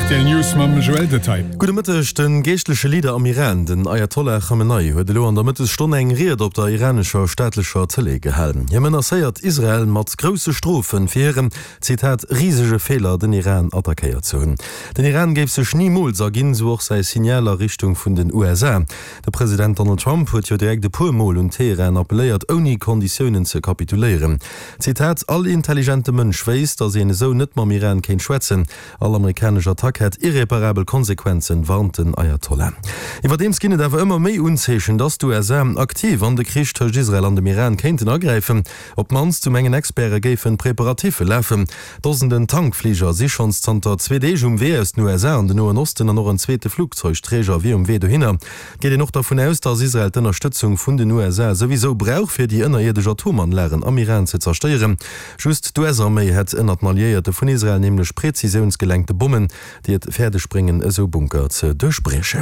RTL News mam Joel Detail. Gute Mittag, den geistliche Leader am Iran, den Ayatollah Khamenei, huet an der Mittelstunde eng Rede op der iranischer staatlicher Tele gehalten. Jemen asseiert Israel mat grosse Strophen firieren, Zitat, riesige Fehler den Iran attackiert zu hunn. Den Iran gef sech niemals agin soch sei signaler Richtung vun den USA. Der Präsident Donald Trump huet jo direkt de Pumol und Teheran appelléiert oni Konditionen ze kapitulieren. Zitat, all intelligente Mënsch weis, dat se so net mam Iran kein schwätzen. All amerikanischer Attack hat irreparabel Konsequenzen, warnten Ayatollah. Iwer dem skinnet awer immer méi unzeechen, dats du aktiv an de Krieg durch Israel an dem Iran kenten ergreifen, op mans zu mengen Experte géfen Präparative läffen. Dosenden Tankflieger sich ans Zter 2D WS no an den Noen Osten an noch een zweete Flugzeugträger wie we du hinner. Geht noch davon aus, dass Israel d' Unterstützung vun den USA sowieso brauch fir die ënnerierdeger Atomanlären am Iran ze zersteieren. Just d'US-Armee het ënnert Malliierte vun Israel nämlich präzisionsgelenkte Bomben, die et Pferdespringen eso Bunker ze durchbrechen.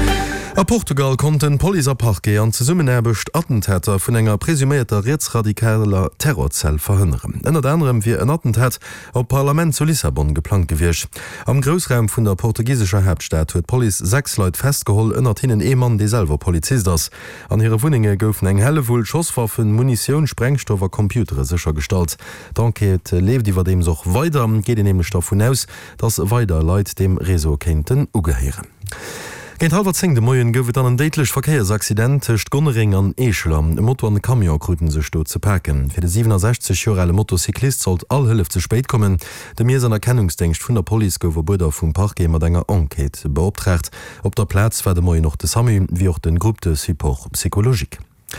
A Portugal konnten Polizeipage an ze summen erbecht Attentäter vun enger presumierter rechtsradikaler Terrorzell verhënneren. Ennner anderem wie en Attentat op Parlament zu Lissabon geplant gewircht. Am Großraum vun der portugiesischer Hauptstadt huet Poli 6 Leute festgeholl ënnert hinnen Emann deselver Polizist ass. An ihre Wuninge goufen eng helle vull Schosswaffen, Munition, Sprengstoffer, Computere sicher stalt. Danket lebt iwwer dem soch weiter, geht nämlich davon aus, dass weiter Leute dem Reso kenten ugeheeren. Gen halber 10 de Moien gouft an en deitlech Verkehrsaccident techt Gonnering an Echeler, e Motor an Kamionkruten se sto ze packen. Fir de 67-jorale Motorcyklist sollt all hëlf ze spéit kommen. De Mees an Erkennungsdenkst vun der Poli gower Buder vum Parkge mat enger Enquete beopträgt. Op der Platz war de Moi noch de Sami wie auch den Gruppe de Support Psychologik.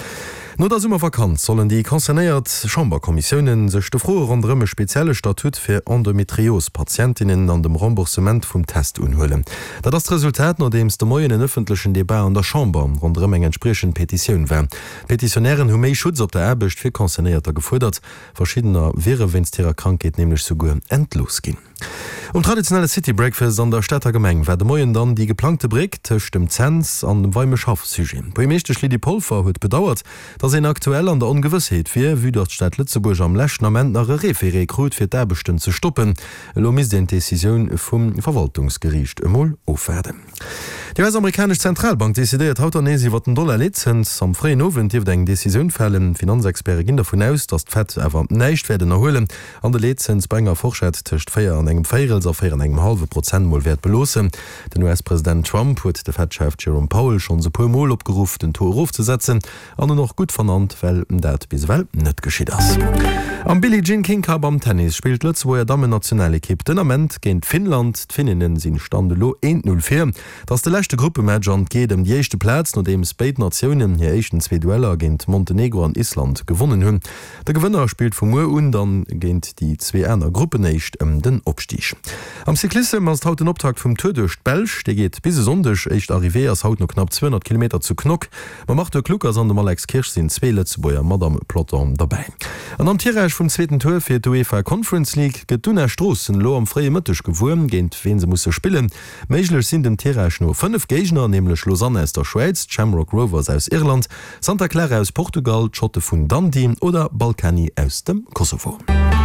No da immer vakant sollen die konzernéiert Chamberkommissionen sech de froe rondremme spezielle Statut fir Endometrios-Patientinnen an dem Remboursement vum Test unhhullen. Da das Resultat no dems de moien öffentlichen Debat an der Chamber rondrem eng entsprechen Petiioun wär. Petitionären hu méi Schutz op der Erbecht fir konzernéierter gefordert, verschiedener wäre wenns ihrer Krankheit nämlich sogur endlos gin. Traditionelle City Breakfast an der Städter Gemeng war de Moien dann die geplante Brick tech dem Zenz an dem Weimeschaftssygin. Bei meeschtech Lidi Pulver huet bedauert, dass en aktuell an der Ungewissheit fir wie dort Stadt Lützeburg am Lächnerment nach Referekrut fir derbechten zu stoppen, lo mis den Decision vum Verwaltungsgericht emmol ofwerden. Die US-amerikanische Zentralbank dezidiert haut anesi wat den $Lizenz am freien Owen tief eng Decision fällen. Finanzexperte ginn davon aus, dass d'Fed awer neicht werden erholen an der Lizenz Brenger Fortschritt techt 4 an engem Feirels auf 4,5% Mollwert belosen. Den US-Präsident Trump huet de Fed-Chef Jerome Powell schon so puer Mol opgerufen, den Tor aufzusetzen, an noch gut vernannt, weil dat bis well net geschieht ass. Am Billie Jean King Cup am Tennis spielt Lützwoer Damen-nationale Kipp Dynament géint Finnland. D'Finninnen sinn Standelo 1-0-4. Dats de lechte Gruppematcher geht die jechte Platz, no dem Spade Nationen hier echten 2 Dueller géint Montenegro an Island gewonnen hunn. Der Gewinner spielt vum Uhr und dann géint die 2 Äner Gruppeneicht den Opstich. Am Cyklisse as haut den Optakt vum Tour durch Belsch, der geht bis sondech echt arrivé as haut no knapp 200 km zu Knock. Man macht der Kluckers an dem Alex Kirch sind 2 Letzebäuer Madame Plotter dabei. An am Tierreich vum 2. Tour fir d' UEFA Conference League get dunner Strossen lo am freie Mëttech gewurm, géint wen se musssse spillen. Meiglech sind dem Tierreich no 5 Gegner, nämlich Lausanne aus der Schweiz, Shamrock Rovers aus Irland, Santa Clara aus Portugal, Schotte vun Dundee oder Balkani aus dem Kosovo.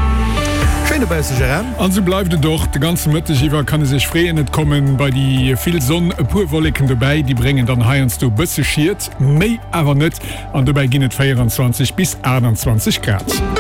An so bleibt doch de ganze Mëtteiwwer kann sich freien net kommen bei die viel Sonne purwollecken dabei, die bringen dann heens du bësse schiiert, méi awer net an dabei ginnet 24 bis 21 Grad.